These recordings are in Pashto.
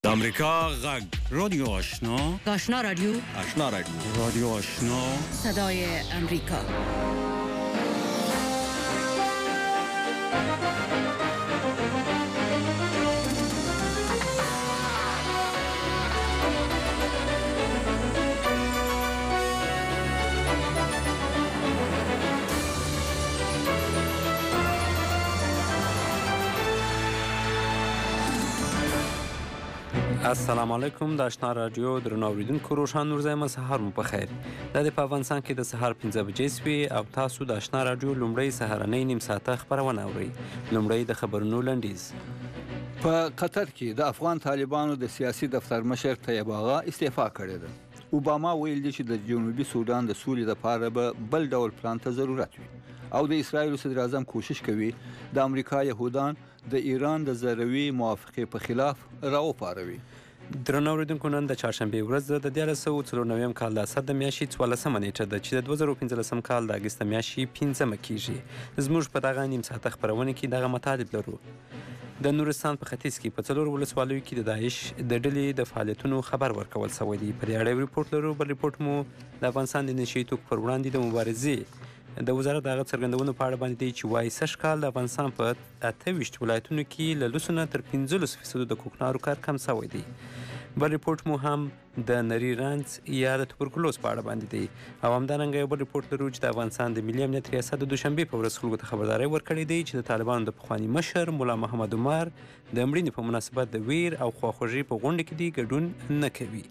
د امریکا غږ رادیو آشنا آشنا رادیو رادیو آشنا صدای امریکا. السلام علیکم د آشنا رادیو درنو اوریدونکو روشان نور زما سهار مو په خیر. د افغانستان کې د سهار 15 بجې سوي او تاسو د آشنا رادیو لومړی سهارنۍ نیم ساعته خبرونه اورئ. لومړی د خبرونو لنډیز. په قطر کې د افغان طالبانو د سیاسي دفتر مشر طیب آغا استعفا کړې ده. اوباما ویل دی چې د جنوبي سودان د سولې لپاره به بل ډول پلان ته ضرورت وي او د اسرایل صدر اعظم کوشش کوي د امریکا يهودان د ایران د ضروری موافقې په خلاف راوپاروي. درنو اوریدونکو نن د چهارشنبه ورځ د 1994 کال د اسد د میاشتې 14 نیټه ده چې د 2015 کال د اګست میاشتې 15 کیږي. زموږ په دغه نیم ساعته خبرونه کې دغه مطالب لرو. د نورستان په ختیځ کې په څلور ولسوالیو کې د داعش د ډلې د فعالیتونو خبر ورکول شوی دی. پر اړه ریپورت لرو. بل ریپورت مو د افغانستان د نشي توک پر وړاندې د مبارزې د وزارت دغه څرګندونو په اړه باندې دی چې وايي سږ کال د افغانستان په 28 ولایتونو کې له لسو نه تر 15% د کوکنارو کار کم شوی دی. بل ریپورت مو هم د نری رنځ یا د توبرکلوز په اړه باندې دی او همدارنګه یو بل ریپورت لرو چې د افغانستان د ملي امنیت ریاست د دوشنبه په ورځ خلکو ته خبرداری ورکړې دی چې د طالبانو د پخوانی مشر مولا محمد عمر د مړینې په مناسبت د ویر او خواخوږي په غونډه کې دی ګډون نه کوي.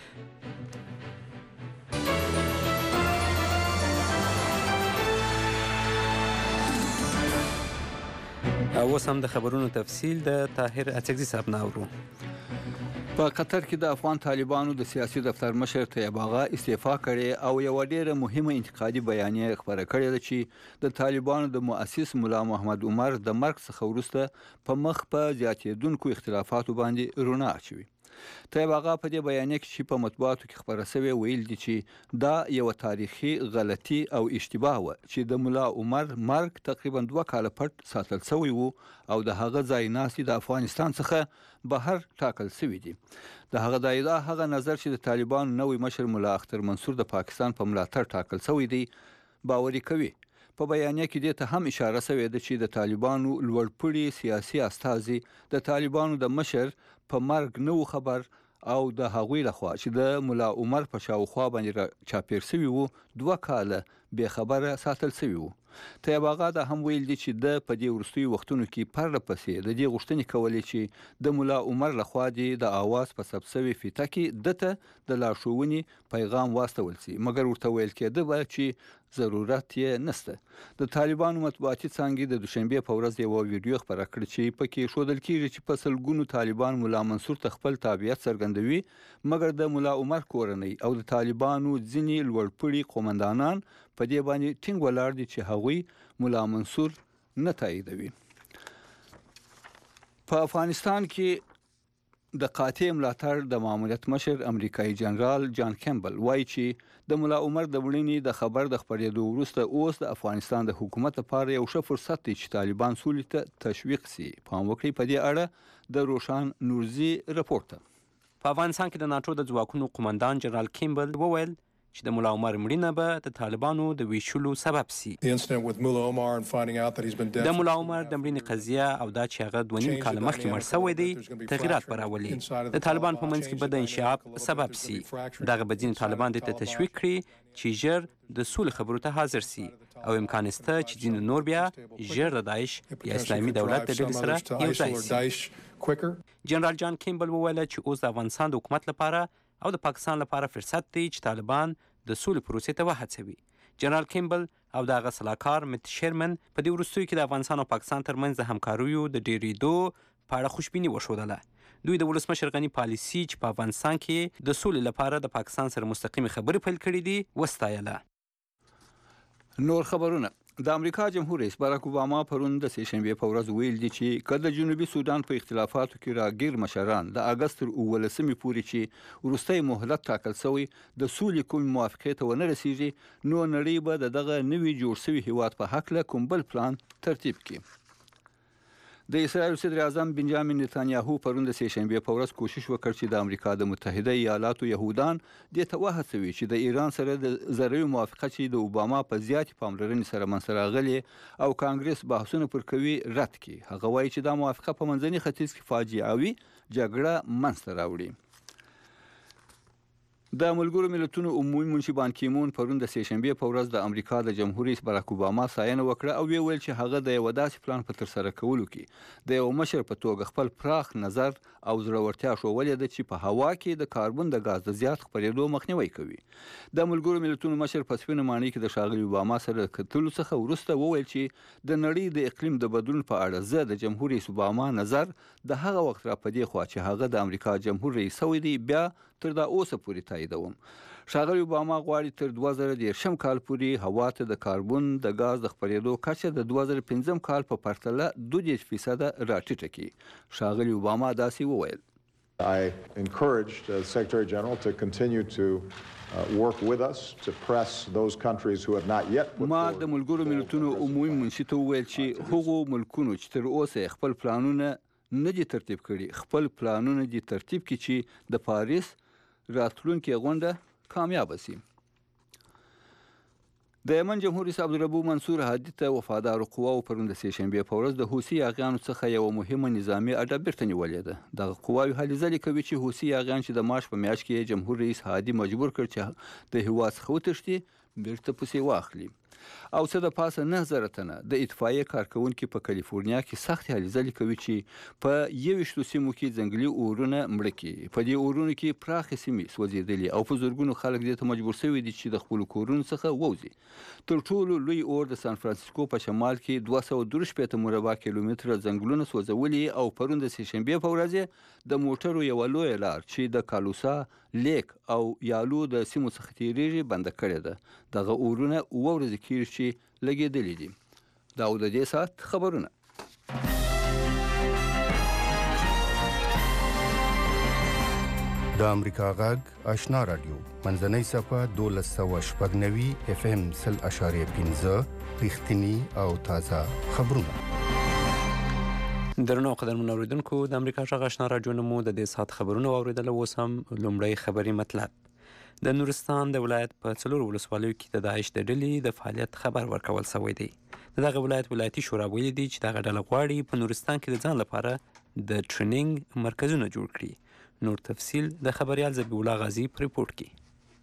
اوس هم د خبرونو تفصیل د طاهر اڅکزي صاحب نه اورو. په قطر کې د افغان طالبانو د سیاسي دفتر مشر طیب آغا استعفا کړې او یو ډېره مهمه انتقادي بیانیه خبره کړې ده چې د طالبانو د مؤسس مولا محمد عمر د مرګ څخه وروسته په مخ په زیاتېدونکو اختلافاتو باندې رڼا اچوي. طیب آغا په دې بیانیه کې چې په مطبوعاتو کې خبره شوې ویل دي چې دا یو تاریخي غلطي او اشتباه و چې د مولا عمر مرګ تقریبا 2 کاله پټ ساتل شوی وو او د هغه ځای ناستي د افغانستان څخه بهر ټاکل شوی دي. د هغه د ادعا هغه نظر چې د طالبان نوې مشر مولا اختر منصور د پاکستان په ملاتړ ټاکل شوی دی باوري کوي. په بیانیه کې دې ته هم اشاره شوې ده چې د طالبانو لوړپوړي سیاسي استازي د طالبانو د مشر په مرګ نو خبر او د هغوی لخوا چې د مولا عمر په شاوخوا باندې چاپیر شوی وو 2 کاله به خبره ساتل شوی وو. طیب آغا دا هم ویل دي چې د په دې وروستي وختونو کې پرله پسې د دې غوښتنې کولې چې د مولا عمر لخوا د اواز په ثبت شوی فیته کې دته د لارښوونې پیغام واستول شي مګر ورته ویل کېده چې ضرورت یې نشته. د طالبانو مطبوعاتي څانګې د دوشنبه په ورځ یو ویډیو خبره کړې چې پکې ښودل کېږي چې په سلګونو طالبان مولا منصور ته خپل تابعیت څرګندوي مګر د مولا عمر کورنۍ او د طالبانو ځینې لوړپوړي قومندانان په دې باندې ټینګ ولاړ دي چې هغوی مولا منصور نه تاییدوي. په افغانستان کې د قاطع ملاتړ د ماموریت مشر امریکایي جنرال جان کیمبل وایي چې د مولا عمر د وړینې د خبر د خبرېدو وروسته اوس د افغانستان د حکومت لپاره یو ښه فرصت دی چې طالبان سولې ته تشویق شي. پام وکړئ په دې اړه د روشان نورزي راپورټ. په افغانستان کې د ناټو د ځواکونو قومندان جنرال کیمبل وویل چې د مولا عمر مړینه به د طالبانو د ویشلو سبب شي. د مولا عمر د مړینې قضیه او دا چې هغه 2.5 کال مخکې مړ شوی دی تغیرات به راولي. د طالبان په منځ کې به د انشعاب سبب شي. دغه به ځینې طالبان دې ته تشویق کړي چې ژر د سولې خبرو ته حاضر شي او امکان شته چې ځینې نور بیا ژر د داعش یا اسلامي دولت د ډلې سره یو ځای شي. جنرال جان کیمبل وویل چې اوس د افغانستان د حکومت لپاره او د پاکستان لپاره فرصت دی چې طالبان د سولې پروسې ته وهڅوي. جنرال کیمبل او د هغه سلاکار مت شیرمن په دې وروستیو کې د افغانستان او پاکستان ترمنځ د همکاریو د ډیرېدو په اړه خوشبیني وښودله. دوی د ولسمشر غني پالیسي چې په افغانستان کې د سولې لپاره د پاکستان سره مستقیمې خبرې پیل کړې دي وستایله. نور خبرونه. د امریکا جمهور رئیس باراک اوباما پرون د سهشنبه په ورځ ویل دي چې کله جنوبي سودان په اختلافاتو کې راګیر مشران د اگست تر 19 پورې چې وروستۍ مهلت ټاکل شوی د سولې کوم موافقې ته ونه رسیږي نو نړۍ به دغه نوي جوړ شوي هیواد په حق له کوم بل پلان ترتیب کړي. د اسرایل صدر اعظم بنجامین نتانیاهو پرون د سهشنبه په ورځ کوشش وکړ چې د امریکا د متحده ایالاتو یهودان دې ته وهڅوي چې د ایران سره د ضروري موافقه چې د اوباما په زیاتې پاملرنې سره منځته راغلې او کانګرس بحثونه پر کوي رد کړي. هغه وایي چې دا موافقه په منځني ختیځ کې فاجعوي جګړه منځته راوړي. د ملګرو ملتونو عمومي منشي بان کیمون پرون د سهشنبه په ورځ د امریکا د جمهور رئیس باراک اوباما ستاینه وکړه او ویل چې هغه د یو داسې پلان په ترسره کولو کې د یو مشر په توګه خپل پراخ نظر او زړورتیا ښودلې ده چې په هوا کې د کاربن د غاز د زیات خپرېدو مخنیوي کوي. د ملګرو ملتونو مشر په سپینه ماڼۍ کې د ښاغلي اوباما سره د کتلو څخه وروسته وویل چې د نړۍ د اقلیم د بدلون په اړه زه د جمهور رئیس اوباما نظر د هغه وخت را پدې خوا چې هغه د امریکا جمهور رئیس شوی دی بیا تر دا اوسه پورې تاییدوم. ښاغلي اوباما غواړي تر 2013 کال پورې هوا ته د کاربن د غاز د خپرېدو کچه د 2015 کال په پرتله 2% راټیټه کړي. ښاغلي اوباما داسې وویل: I encouraged the Secretary General to continue to work with us to press those countries who have not yet put ما د ملګرو ملتونو عمومي منشي ته وویل چې هغو ملکونو چې تر اوسه خپل پلانونه نه دي ترتیب کړي خپل پلانونه دي ترتیب کړي چې د پاریس راتلونکي غونډه کامیاب شي. د یمن جمهور رئیس عبدالربو منصور هادي ته وفادار قواو پرون د سهشنبه په ورځ د حوثي یاغیانو څخه یو مهمه نظامي اډه بیرته نیولې ده. دغه قواوې هلې ځلې کوي چې حوثي یاغیان چې د مارچ په میاشت کې جمهور رئیس هادي مجبور کړ چې د هیواد څخه وتښتي بیرته پسې واخلي. او څه د پاسه 9000 تنه د اطفائیې کارکونکي په کالیفورنیا کې سخت هلې ځلې کوي چې په 21 سیمو کې ځنګلي اورونه مړه کړي. په دې اورونو کې پراخې سیمې سوځېدلې او په زرګونو خلک دې ته مجبور شوي دي چې د خپلو کورونو څخه ووځي. تر ټولو لوی اور د سان فرانسیسکو په شمال کې 263 مربع کیلومتره ځنګلونه سوځولي او پرون د سهشنبه په ورځ د موټرو یو لوی لار چې د کالوسا لیک او یالو د سیمو څخه تیریږي بنده کړې ده. دغه اورونه اوه ورځې کېږي چې لګېدلي دي. دا او د دې ساعت خبرونه. د امریکا غږ آشنا رادیو منځنۍ صفحه 1290 FM 0.15 رښتینی او تازه خبرونه. درنو قدرمنو اوریدونکو د امریکا غږ آشنا رادیو نه مو د دې ساعت خبرونه واوریدل. اوس هم لومړی خبري مطلب. د نورستان د ولایت په 4 ولسوالیو کې د داعش د ډلې د فعالیت خبر ورکول شوی دی. دغه ولایتي شورا ویلي دی چې دغه ډله غواړي په نورستان کې د ځان لپاره د ټریننګ مرکزونه جوړ کړي. نور تفصیل د خبريال ذبیح الله غازی په ریپورت کې.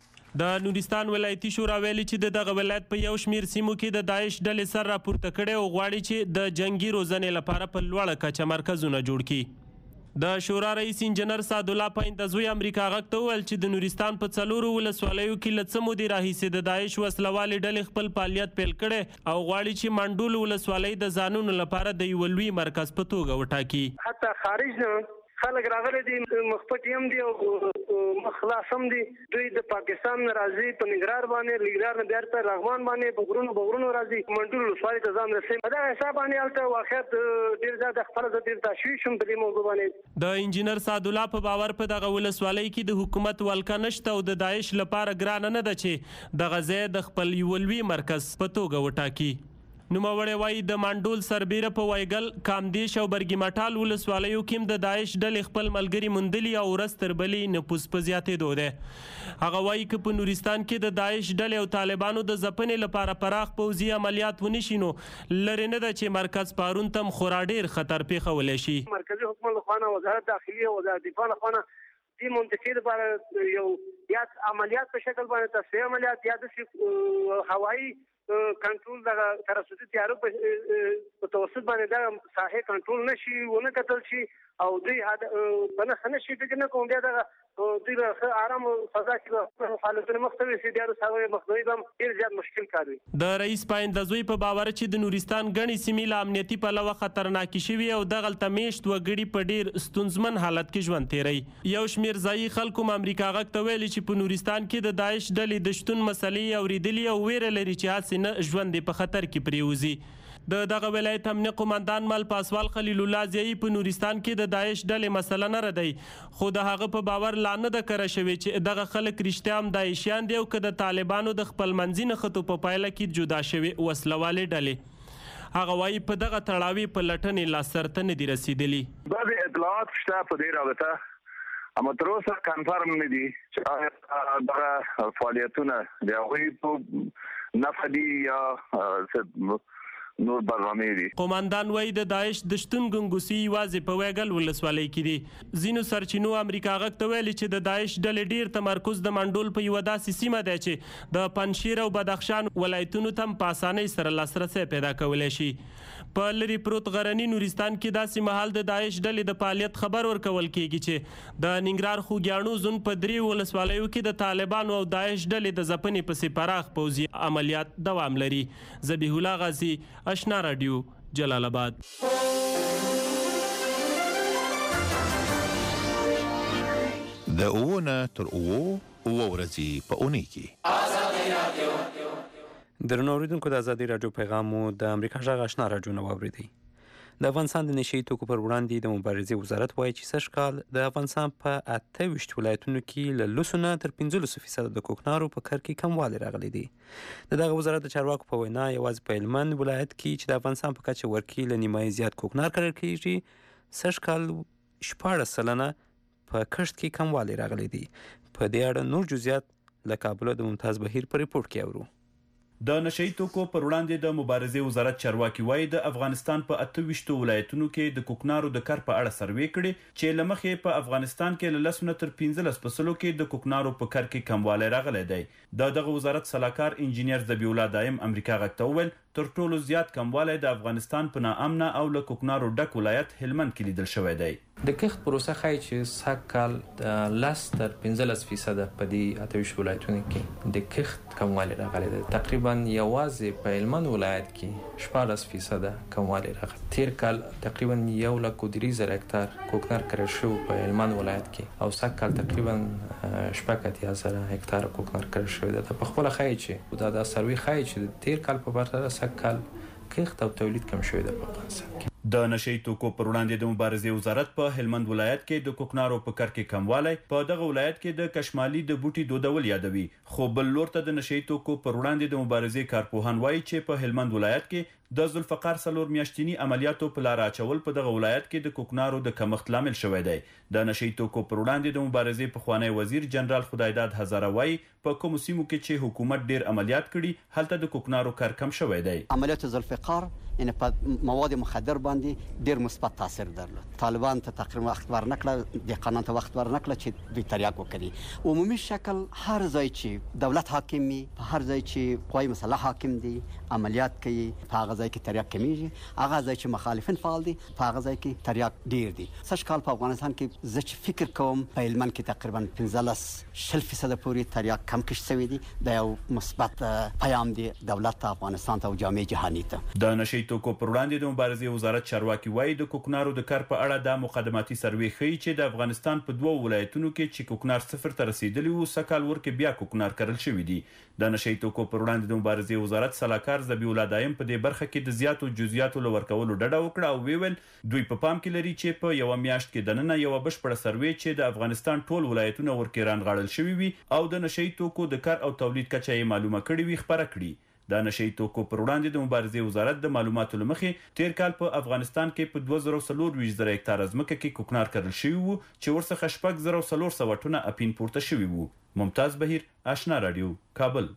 د نورستان ولایتي شورا ویلي چې دغه ولایت په یو شمیر سیمو کې د داعش ډلې سر راپورته کړي او غواړي چې د جنگي روزنې لپاره په لوړه کچه مرکزونه جوړ کړي. د شورا رئیس انجنیر سعدالله پایندزوی امریکا غږ ته وویل چې د نورستان په 4 ولسوالیو کې له څه مودې راهیسې د داعش وسلوالې ډلې خپل فعالیت پیل کړی او غواړي چې منډول ولسوالۍ د ځانونو لپاره د یو لوی مرکز په توګه وټاکي. حتی خارج نه خلک راغلي دي مخپټي هم دي او مخلاص هم دي. دوی د پاکستان راځي په نګرار باندې نګرار نه بیرته لغمان باندې بغرونو راځي منډول ولسوالۍ ته ځان رسي. دا حساب باندې البته واقعیت ډیر زیات خپل ډیر تشویش هم په دې موضوع باندې. د انجنیر سعدالله په باور په دغه ولسوالۍ کې د حکومت ولکه نشته او د داعش لپاره ګران نه ده چې دغه ځای د خپل یو لوی مرکز په توګه وټاکي. نوموړی وایي د منډول سربیره په وایګل کامدیش او برګي مټال ولسوالیو کې د داعش ډلې خپل ملګري موندلي او ورځ تر بلې نفوس په زیاتېدو دی. هغه وایي که په نورستان کې د داعش ډلې او طالبانو د ځپنې لپاره پراخ پوځي عملیات ونشي نو لرې نه ده چې مرکز پارون ته خورا ډېر خطر پیښولی شي. مرکزي حکومت لخوا وزارت داخلي او وزارت دفاع لخوا دې منطقې لپاره یو یا عملیات په شکل باندې تصفیه عملیات یا د هوایي کنټرول د ترسوتي تیارو په توسط باندې دا ساحه کنټرول نشي ونه کتل شي او دوی بنه خنشي فکر نه کوم بیا دا دوی به آرام فضا کې حالتونه مختلف سي دیارو ساوي مخنوي هم ډیر زیات مشکل کار وي. د رئیس پایندزوی په باور چې د نورستان غني سیمې له امنیتي پلوه خطرناک شي او دغلته میشت وګړي په ډیر ستونزمن حالت کې ژوند تیري. یو شمیر ځایي خلکو امریکا غږ ته ویلي چې په نورستان کې د داعش ډلې د شتون مسلې اوریدلې او ویره لري چې هڅې نه ژوند په خطر کې پریوزي. دغه ولایت امنیه قومندان مل پاسوال خلیل الله زیي په نورستان کې د داعش ډلې مسله نه ردی خو د هغه په باور لا نه د کړه شوی چې دغه خلک رښتیا هم داعشیان دی او که د طالبانو د خپل منځي نښتو په پایله کې جدا شوي وسلوالې ډلې. هغه وایي په دغه تړاوي په لټنې لاسته نه دي رسیدلي. بعضې اطلاعات شته په دې رابطه، اما تر اوسه کنفرم نه دي چې آیا دغه فعالیتونه د هغوی په نفع دي یا نور برنامې دي. قوماندان وایي د داعش د شتون ګنګوسي یوازې په ویګل ولسوالۍ کې دي. ځینو سرچینو امریکا غږ ته ویلي چې د داعش ډلې ډیر تمرکز د منډول په یوه داسې سیمه دی چې د پنجشیر او بدخشان ولایتونو ته په اسانۍ سره لاسرسی پیدا کولی شي. په لرې پروت غرني نورستان کې داسې مهال د داعش ډلې د فعالیت خبر ورکول کیږي چې د ننګرهار خوږیاڼو زون په 3 ولسوالیو کې د طالبانو او داعش ډلې د ځپنې پسې پراخ پوځي عملیات دوام لري. ذبیح الله غازی، آشنا رادیو، جلال آباد. د اوونه تر اوو ورځې په اونۍ کې آزادي رادیو. درنو اوریدونکو، د آزادي رادیو پیغام مو د امریکا غږ آشنا رادیو نه واورېدی. د افغانستان د نشئی توکو پر وړاندې د مبارزې وزارت وایي چې سږ کال د افغانستان په 28 ولایتونو کې له 10 تر 15% د کوکنارو په کر کې کموالی راغلی دی. د دغه وزارت د چارواکو په وینا یوازې په هلمند ولایت کې چې د افغانستان په کچه ورکې له نیمایي زیات کوکنار کرل کېږي، سږ کال 14% په کښت کې کموالی راغلی دی. په دې اړه نور جزئیات له کابل د ممتاز بهیر په ریپورت کې اورو. د نشئی توکو پر وړاندې د مبارزې وزارت چارواکي وایي د افغانستان په 28 ولایتونو کې د کوکنارو د کر په اړه سروې کړي چې لمخې په افغانستان کې له 10 تر 15% کې د کوکنارو په کر کې کموالی راغلی دی. دغه وزارت سلاکار انجینیر ذبیح الله دایم امریکا غږ ته وویل تر ټولو زیات کموالی د افغانستان په ناامنه او له کوکنارو ډک ولایت هلمند کې لیدل شوی دی. د کښت پروسه ښایي چې سږ کال 10 تر 15% په دې 28 ولایتونو کې د کښت کموالی راغلی دی. تقریبا یوازې په هلمند ولایت کې 14% کموالی راغلی. تیر کال تقریبا 1,300,000 هکتار کوکنار کرل شوی په هلمند ولایت کې او سږ کال تقریبا 80,000 هکتار کوکنار کرل شوی دی. په خپل ښایي چې دا سروې ښایي چې تیر کال په پرتله سږ کال کښت او تولید کم شوی دی په افغانستان کې. د نشئی توکو پر وړاندې د مبارزې وزارت په هلمند ولایت کې د کوکنارو په کر کې کموالی په دغه ولایت کې د کشمالي د بوټي دودول یادوي. خو بل لور ته د نشئی توکو پر وړاندې د مبارزې کارپوهان وایي چې په هلمند ولایت کې د ذوالفقار 4 میاشتنی عملیاتو په لار اچول په دغه ولایت کې د کوکنارو د کمښت لامل شوی دی. د نشئی توکو پر وړاندې د مبارزې پخوانی وزیر جنرال خدایداد هزاره وایي په کوم سیمو کې چې حکومت ډیر عملیات کړي هلته د کوکنارو کار کم شوی دی. عملیات ذوالفقار یعنی په مواد مخدر باندې ډیر مثبت تاثیر درلود. طالبان ته تقریبا وخت ورنکړه، د قانون ته وخت ورنکړه چې دوی تریاک وکړي. عمومي شکل هر ځای چې دولت حاکم وي، په هر ځای چې قوای مسلح حاکم دي، عملیات کوي، په هغه ځای کې تریاک کمیږي. هغه ځای چې مخالفین فعال دي، په هغه ځای کې تریاک ډیر دي. سږ کال په افغانستان کې زه چې فکر کوم په هلمند کې تقریبا 15-20% پورې تریاک کم کش شوی دي. دا یو مثبت پیام دی دولت ته، افغانستان ته او جامعه جهانی ته. د نشئی توکو پر وړاندې د مبارزې وزارت چارواکي وایي د کوکنارو د کار په اړه د مقدماتي سروې ښیي چې د افغانستان په 2 ولایتونو کې چې کوکنار 0 ته رسیدلی وو، سږ کال ورکې بیا کوکنار کرل شوي دي. د نشئی توکو پر وړاندې د مبارزې وزارت سلاکار ذبیح الله دایم په دې برخه کې د زیاتو جزئیاتو له ورکولو ډډه وکړه او ویل دوی په پام کې لري چې په یو میاشت کې دننه یو بشپړه سروې چې د افغانستان ټول ولایتونه ورکې رانغاړل شوي وي او د نشئی توکو د کار او تولید کچه یې معلومه کړې وي خبره کړي. د نشئی توکو پر وړاندې د مبارزې وزارت د معلوماتو لمخې تیر کال په افغانستان کې په 2024 هکتار ځمکه کې کوکنار کرل شوی وو چې ورڅخه 6,400 ټنه اپین پورته شوی وو. ممتاز بهیر، آشنا رادیو، کابل.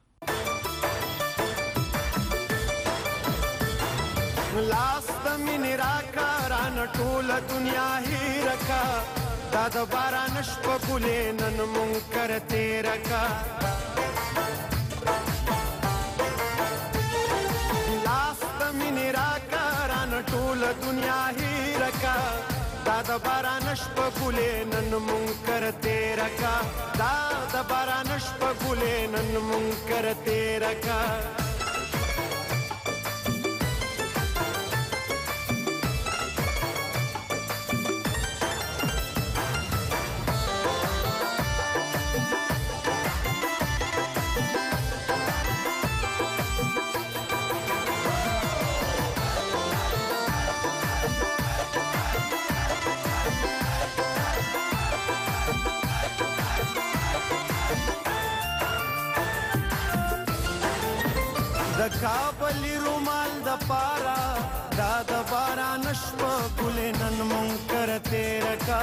لاس د مینې راکا رانه ټوله دنیا هیره کا، دا د باران شپه ګلې نن مونږ کره تېره کا. لاس د مینې راکا رانه ټوله دنیا هیره کا، دا د باران شپه ګلې نن مونږ کره تېره کا. دا د باران شپه ګلې نن مونږ کره تېره کا. د کابل رومال د پارا دا د باران شپه ګلې نن منکر تیر کا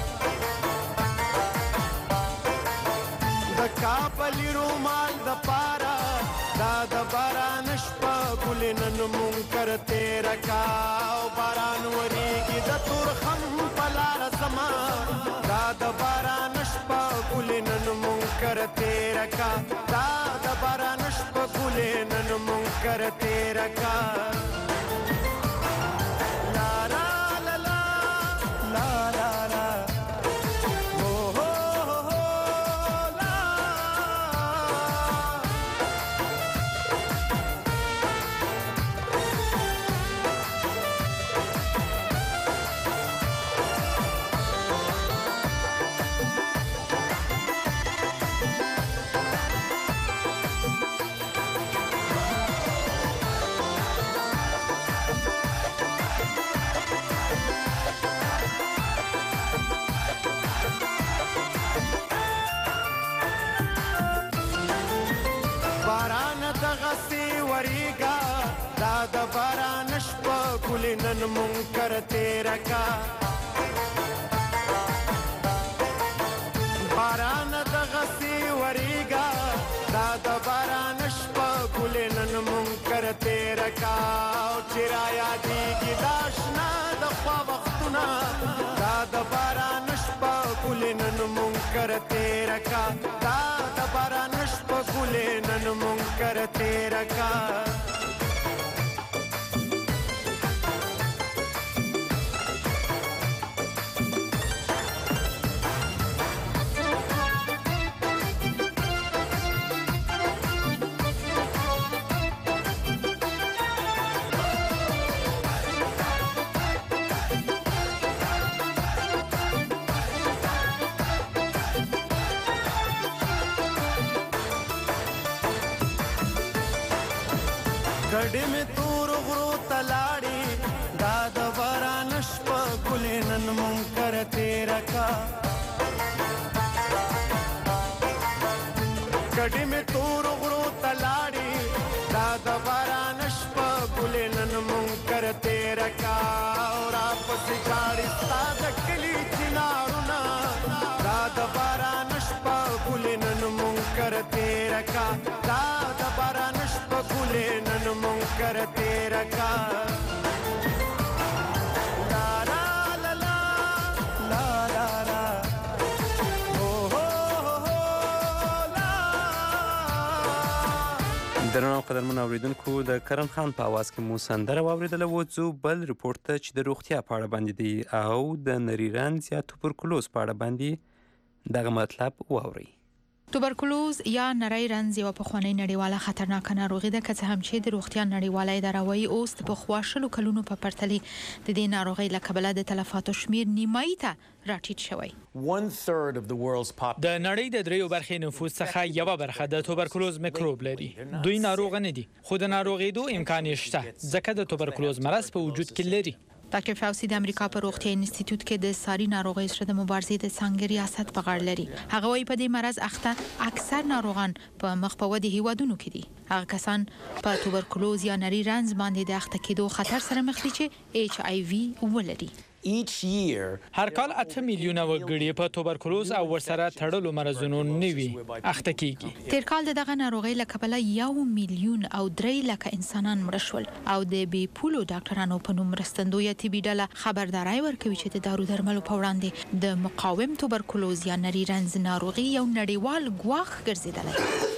د کابل رومال د پارا دا د باران شپه ګلې نن منکر تیر کا او باران وریږي د تورخم پلار سما دا د باران شپه ګلې نن منکر تیر کا دا د باران شپه ګلې نن منکر تیر کا د باران شپه ګلې نن منکر تیر کا باران د غسي وریګا دا د باران شپه ګلې نن منکر تیر کا او چرایا دیږي داشنا د خوا وختونه دا د باران شپه ګلې نن منکر تیر کا دا د باران شپه ګلې نن منکر تیر کا ګډې مې تور غرو تلاړي دا د باران شپه ګلې نن منکر تیر کا ګډې مې تور غرو تلاړي دا د باران شپه ګلې نن منکر تیر کا اور اپس جاړي ستا د کلی چنارونه دا د باران شپه ګلې نن منکر تیر کا دا د باران شپه ګلې نن منکر تیر کا درنو قدرمن اوریدونکو د کرن خان په आवाज کې مو سندره واوریدله وځو بل ریپورت ته چې د روغتیا په اړه باندې دی او د نری رنځ یا توبرکلوز په اړه باندې دغه مطلب واوري. توبرکلوز یا نری رنځ یو پخوانی نړیواله خطرناکه ناروغي ده که څه هم چې د روغتیا نړیواله اداره وايي اوس د پخوا شلو کلونو په پرتله د دې ناروغۍ له کبله د تلفاتو شمیر نیمایي ته راټیټ شوی. د نړۍ د دریو برخې نفوس څخه یوه برخه د توبرکلوز میکروب لري. دوی ناروغ نه دي خو د ناروغېدو امکان یې شته ځکه د توبرکلوز مرض په وجود کې لري. ډاکټر فاوسی د امریکا په روغتیا انسټیټیوټ کې د ساري ناروغیو سره د مبارزې د څانګې ریاست په غاړه لري. هغه وايي په دې مرض اخته اکثر ناروغان په مخ په ودې هیوادونو کې دي. هغه کسان په توبرکلوز یا نری رنځ باندې د اخته کېدو خطر سره مخ دي چې HIV ولري. هر کال 8 میلیونه وګړي په توبرکلوز او ورسره تړلو مرزونو نوي اخته کیږي. تیر کال دغه ناروغۍ له کبله 1 میلیون او 3 لک انسانان مړه شول او د بي پولو ډاکټرانو په نوم مرستندویه طبي ډله خبرداري ورکوي چې د دارو درملو په وړاندې د مقاوم توبرکلوز یا نری رنځ ناروغي یو نړیوال ګواښ ګرځیدلی.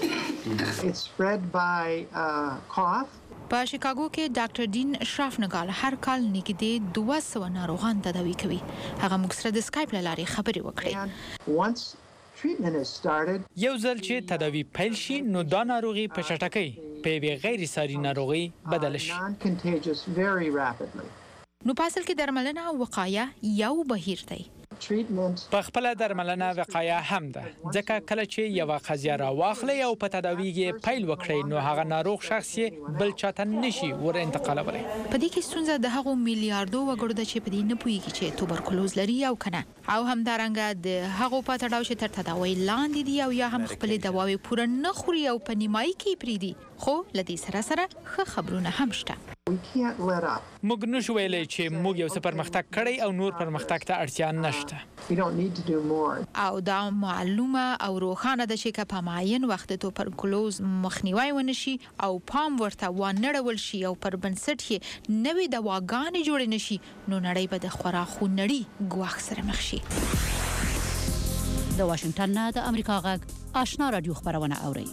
په شیکاګو کې ډاکټر دین شرافنګال هر کال نږدې 200 ناروغان تداوي کوي. هغه موږ سره د سکایپ له لارې خبرې وکړې. یو ځل چې تداوي پیل شي نو دا ناروغي په چټکۍ په یوې غیر ساري ناروغي بدل شي. نو په اصل کې درملنه او وقایه یو بهیر دی. په خپل درملنه وقایه هم ده ځکه کله چې یو قضیه را واخلي او په تداوی کې پیل وکړي نو هغه ناروغ شخص بل چاته نشي ور انتقالولی. په دې کې ستونزه د هغو میلیارډو وګړو ده چې په دې نه پوهیږي چې توبرکلوز لري او کنه او همدارنګه د هغو په تړاو چې تر تداوی لاندې دي او یا هم خپل دواوې پوره نه خوري او په نیمایي کې پریدي خو لدی سره ښه خبرونه هم شته. موږ نشو ویلی چې موږ یو څه پرمختګ کړی او نور پرمختګ ته اړتیا نشته. او دا معلومه او روښانه ده چې په معین وخت توبرکلوز مخنیوي ونشي او پام ورته ونړول شي او پر بنسټ یې نوې دواګانې جوړې نشي نو نړۍ به د خوراکو نړۍ ګواښ سره مخ شي. د واشنگټن نه د امریکا غږ آشنا رادیو خبرونه اوري.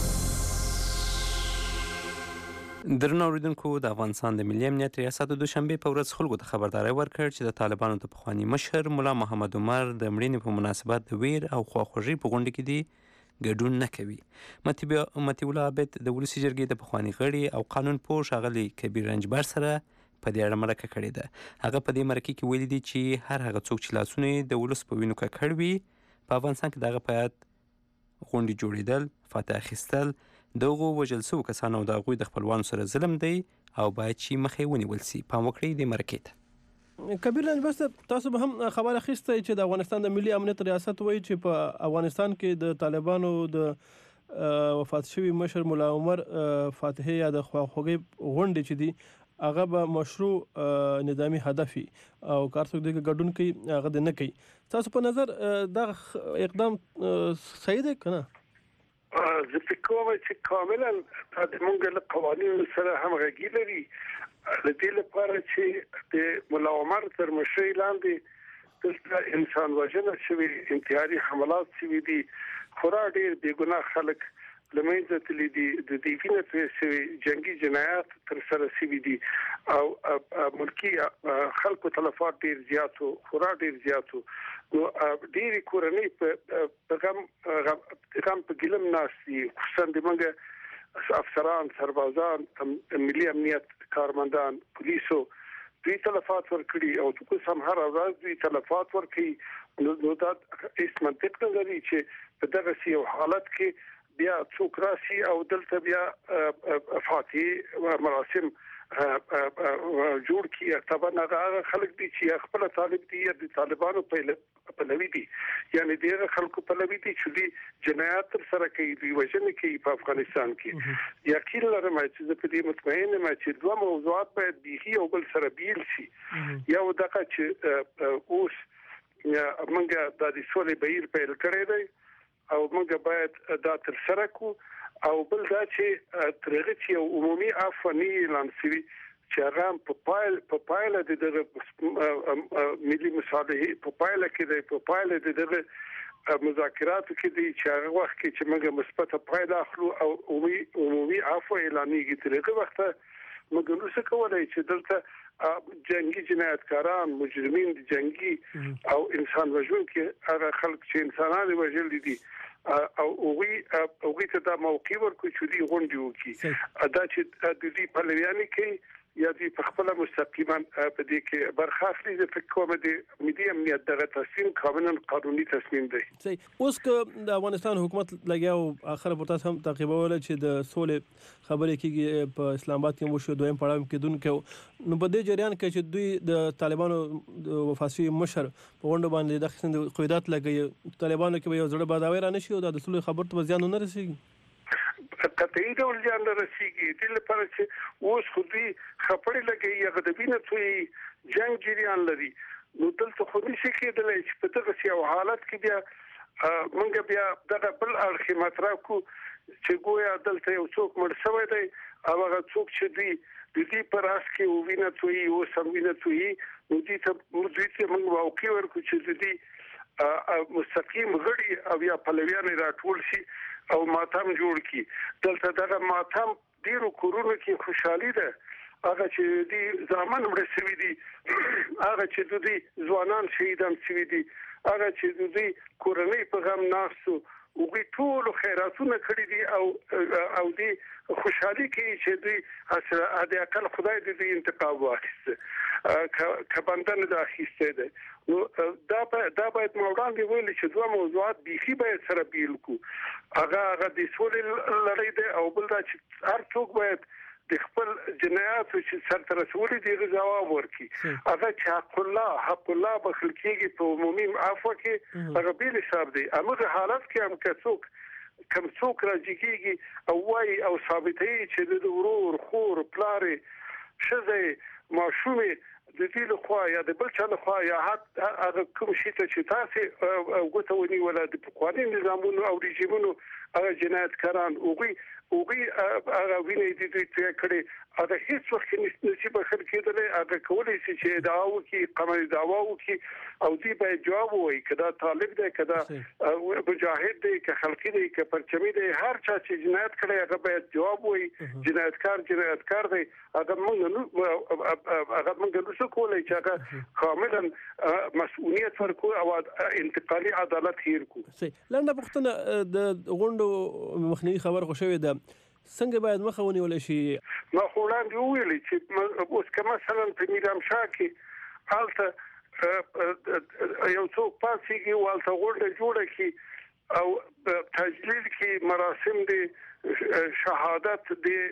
درنو اوریدونکو، د افغانستان د ملي امنیت ریاست د دوشنبه په ورځ خلکو ته خبرداري ورکړ چې د طالبانو د پخوانی مشر مولا محمد عمر د مړینې په مناسبت د ویر او خواخوږي په غونډه کې دی ګډون نه کوي. مطیع الله عابد د ولسي جرګې د پخوانی غړي او قانون پوه ښاغلي کبیر رنجبر سره په دې اړه مرکه کړې ده. هغه په دې مرکه کې ویلي دي چې هر هغه څوک چې لاسونه د ولس په وینو ککړ وي په افغانستان کې دغه باید غونډې جوړېدل، فتح اخیستل دغه وجل سو کسانو د غوي د خپلوانو سره ظلم دی او باید چې مخې ونیول شي. پام وکړئ د مرکه ته. کبیر رنجبر، تاسو به هم خبر اخیسته چې د افغانستان د ملي امنیت ریاست وایي چې په افغانستان کې د طالبانو د وفات شوی مشر مولا عمر فاتحي یا د خواخوږي غونډې چې دي هغه به مشروع نظامی هدفي او کار څوک د ګډون کوي هغه د نه کوي. تاسو په نظر دا اقدام صحیح دی کنه؟ زه فکر کوم چې کاملا د موږ له قوانینو سره همغږي لري. د دې لپاره چې د مولا عمر تر مشرۍ لاندې دلته انسان وژنه شوي، انتحاري حملات شوي دي، خورا ډېر بې ګناه خلک له منځه تللي دي، د دې وینه تویې شوې، جنګي جنایات ترسره شوي دي او ملکي خلکو تلفات ډېر زیات وو، خورا ډېر زیات وو. نو ډېرې کورنۍ په غم په ګیلم ناست دي، خصوصا د موږ افسران، سربازان، ملي امنیت کارمندان، پولیسو دوی تلفات ورکړي او د کوم هر ورځ دوی تلفات ورکړي. نو دا هیڅ منطق نه لري چې په دغه یو حالت کې بیا څوک راشي او دلته بیا فاتحي مراسم جوړ کړي. طبعا هغه خلک دي چې خپل طالب دي یا د طالبانو په لوي دي، یعنی دغه خلکو په لوي دي چې دي جنایات تر سره کوي، دوی وژنې کوي په افغانستان کې. یقین لرم چې زه په دې مطمئن یم چې دوه موضوعات باید بیخي او بل سره بیل شي. یو دغه چې اوس موږ د سولې بهیر پیل کړی دی او موږ باید دا تر سره کو، او بل دا چې ترغه چې عمومي افغاني اعلان شوی چې هغه په پایله د ملي مصالحې په پایله کې په پایله د مذاکراتو کې دي چې هغه وخت کې چې موږ مثبت پایله اخلو او عمومي عفو اعلانېږي. ترغه وخت موږ نو څه کولای چې دلته جنگي جنایتکاران، مجرمین د جنگي او انسان وژونکي هغه خلک چې انسانان وژل دي او اوغي ته دا موقع ورکو چې دی غونډي وکي. دا چې د دې په لویانه کې یا دی په خپل مستقیما په دې کې برخه اخلي. د فکر کوم د ملي امنیت دغه تصمیم قانوني تصمیم دی. اوس که د افغانستان حکومت لګیاو اخر پورته هم تعقیبول چې د سولې خبرې کېږي په اسلام آباد کې وشو، دویم پړاو کې دونکو نو په دې جریان کې چې دوی د طالبانو د وفاسي مشر په غونډه باندې د خصند قیادت لګي، طالبانو کې یو ځړ باداوي را نشي او د سولې خبر ته ځان نه رسیږي. قطعي ډول ځان نه رسیږي. د لپاره چې اوس خو دوی خپړې لګي یا د وینې توي جنگ جریان لري. نو دلته خو نشي کېدلی چې په دغه یو حالت کې بیا موږ بیا دغه بل اړخ مطرح کو چې ګویا دلته یو څوک مړ شوی دی او هغه څوک چې دی د دې پر اس کې وینې توي او سموینه توي نو دې ته موږ واقع ورکو چې دې مستقیم غړي او یا پلویان راټول شي او ماتم جوړ کی. دلته دغه ماتم ډیرو کورونو کې خوشحالي ده. هغه چې دي ځامن مړ شوی دي، هغه چې دوی ځوانان شهیدان شوی دي، هغه چې دوی کورنۍ په غم ناستو او دوی ټول خیراتونه کړی دي او دوی خوشحالي کوي چې دوی د اقل خدای دې انتقام واخیسته کبندنه د اخیسته ده. نو دا باید موړاندې ویل چې دوه موضوعات بیخي باید سره بیل کو. هغه د سولې لړۍ ده او بل دا چې هر څوک باید د خپل جنایاتو چې سر ته رسولي دي جواب ورکړي. هغه چې حق الله بخل کېږي په عمومي عفو کې هغه بیل حساب دی. هغه حالت کې هم که څوک کم څوک راځيږي او وايي او ثابتوي چې د ورور خور پلارې شزه ماشومه د دې له خوا یا د بل چا له خوا یا هغه کوم شي ته چې تاسو غوښتونی ولا د قوانين نظامونو او رژیمونو هغه جنایتکاران اوغي هغه ویني د دې ته کړي هغه هیڅ وخت نصیب خل کېدل هغه کولای شي چې دعوا وکړي قمري دعوا وکړي او دې به جواب وایي کدا طالب دی کدا مجاهد دی که خلقي دی که پرچمي دی هر چا چې جنایت کړي هغه به جواب وایي جنایتکار دی هغه موږ نو کولای چې هغه کاملا مسؤلیت ورکو او انتقالي عدالت هیر کو. لنډه پوښتنه د غونډو مخنیوي خبر خو شوې ده څنګه باید مخه ونیول شي؟ ما خو وړاندې ویلي چې اوس که مثلا په میرامشاه کې هلته یو څوک پاسېږي او هلته غونډه جوړه کړي او تجلیل کې مراسم د شهادت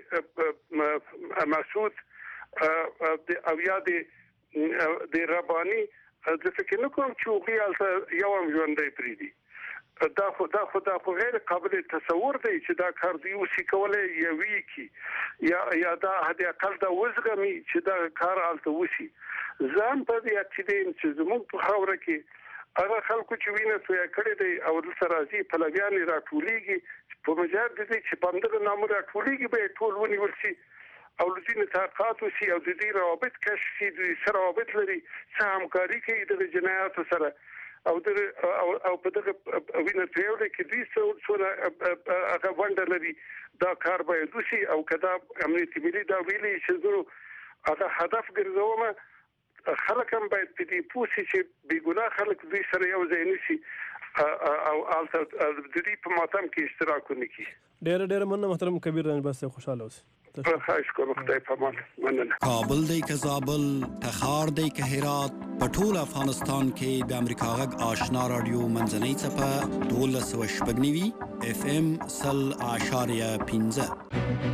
د مسعود او یا د رباني د فکر نه کوم چې هغوی هلته یو هم ژوندی پرېږدي. دا خو غیر قابل تصور دی چې دا کار دوی وشي کولی یوي کی یا دا حد اقل دا وزغمي چې دا کار هلته وشي. زه هم په دې عقیده یم چې زموږ په خاوره کې هغه خلکو چې وینه تویه کړې دی او دلته راځي پلویان یې راټولېږي په مجال د دې چې په همدغه نامه راټولېږي به یې ټول ونیول شي او لدین تحقیقات وشي او د دې روابط کشف شي د سره روابط لري څه همکاري کوي د جنایاتو سره او په دغه وینه تویولو کې دوی څونه هغه ونډه لري دا کار باید وشي او که دا امنیت ملي دا ویلي چې زه هغه هدف ګرځوم خلک هم باید په دې پوه شي چې بېګناه خلک دوی سره یو ځای نشي او هلته د دې په ماتم کې اشتراک ونه کړي. ډېره مننه محترم کبیر رنج بس خوشاله اوسئ. خواهش کوم خدای پامان مننه. کابل دی که زابل تخار دی که هرات په ټول افغانستان کې د امریکا غږ آشنا رادیو منځنۍ څپه 1290 اف ام 100.15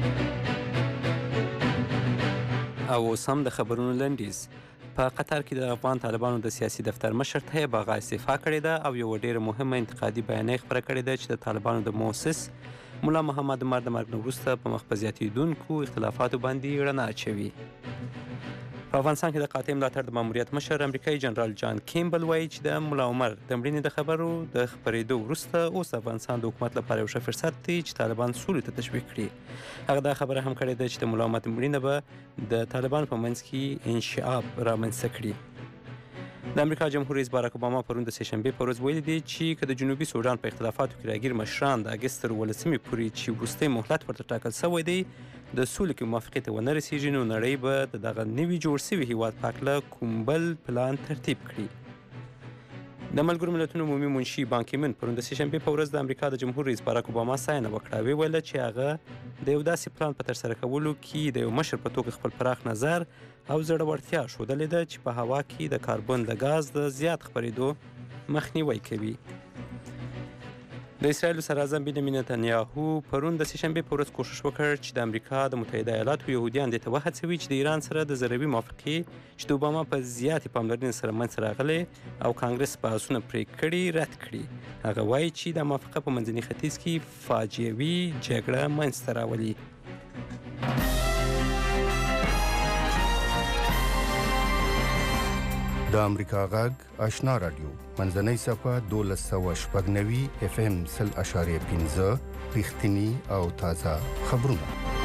او سم د خبرونو لنډیز. په قطر کې د افغان طالبانو د سیاسي دفتر مشر طیب آغا استعفا کړې ده او یو ډېره مهمه انتقادي بیانیه خپره کړې ده چې د طالبانو د مؤسس ملا محمد عمر د مرګ نه وروسته په مخ په زیاتېدونکو اختلافاتو باندې رڼا اچوي. په افغانستان کې د قاطع ملاتړ د ماموریت مشر امریکایي جنرال جان کیمبل وایي چې د ملا عمر د مړینې د خبرو د خپرېدو وروسته اوس د افغانستان د حکومت لپاره یو ښه فرصت دی چې طالبان سولې ته تشویق کړي. هغه دا خبره هم کړې ده چې د ملا عمر مړینه به د طالبانو په منځ کې انشعاب رامنځته کړي. د امریکا جمهور رئیس باراک اوباما پرون د سهشنبې په ورځ ویلي دي چې که د جنوبي سودان په اختلافاتو کې راګیر مشران د اګست تر 18 پورې چې وروستی مهلت ورته ټاکل شوی دی د سولې کې موافقې ته ونه رسېږي نو نړۍ به د دغه نوي جوړ شوي هیواد په هکله کوم بل پلان ترتیب کړي. د ملګرو ملتونو عمومي منشي بان کی مون پرون د سهشنبې په ورځ د امریکا د جمهور رئیس باراک اوباما ستاینه وکړه. ویل چې هغه د یو داسې پلان په ترسره کولو کې د یو مشر په توګه خپل پراخ نظر او زړورتیا ښودلې ده چې په هوا کې د کاربن د غاز د زیات خپرېدو مخنیوی کوي. د اسرائیل صدراعظم بنیامین نتنیاهو پرون د سهشنبې په ورځ کوشش وکړ چې د امریکا د متحده ایالاتو یهودیان دې ته وهڅوي چې د ایران سره د ضروري موافقې چې د اوباما په زیاتې پاملرنې سره منځته راغلې او کانګرس بحثونه پرې کړي رد کړي. هغه وایي چې د موافقه په منځني ختیځ کې فاجعوي جګړه منځته راولي. د امریکا غږ آشنا رادیو منځنۍ څپه 1290 اف ام 100.15 رښتینی او تازه خبرونه.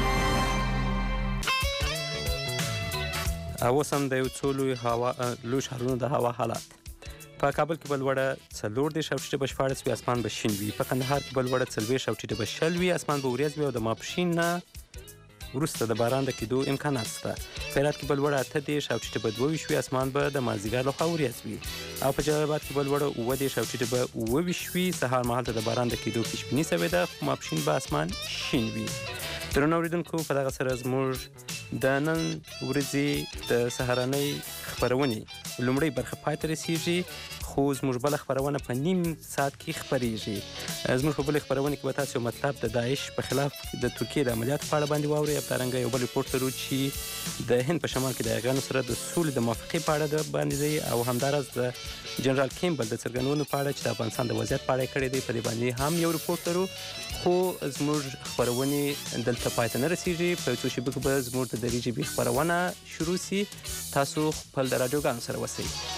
اوس هم د یو څو لوی ښارونو د هوا حالات. په کابل کې به لوړه 14 او ټیټه به 14 وي، اسمان به شین وي. په کندهار کې به لوړه 40 او ټیټه به 60 وي، اسمان به وریځ وي او د ماپښین نه وروسته د باران د کېدو امکانات شته. په هرات کې به لوړه 18 او ټیټه به 22 وي، اسمان به د مازدیګر لخوا وریځ وي. او په جلال آباد کې به لوړه 19 او ټیټه به 29 وي، سهار مهال ته د باران د کېدو پیشبیني شوې ده، خو ماپښین به اسمان شین وي. درنو اوریدونکو، په دغه سره زموږ د نن ورځې د سهارنۍ خپرونې لومړۍ برخه پای ته رسیږي، خو زموږ بل خبرونه په نیم ساعت کې خبريږي. زموږ په بل خبرونه کې به تاسو مطلب د داعش په خلاف د ترکیه د عملیاتو په اړه باندې واورئ. همدارنګه یو بل ریپورت لرو چې د هند په شمال کې د افغانانو سره د سولې د موافقې په اړه باندې دی او همدارس د جنرال کیمبل د څرګندونو په اړه چې د افغانستان د وضعیت په اړه کړی دی په دې باندې هم یو ریپورت لرو. خو زموږ خبرونه دلته پای ته نه رسیږي. په څو شېبو کې به زموږ د دري ژبې خبرونه شروع سي. تاسو خپل د راډیوګانو سره اوسئ.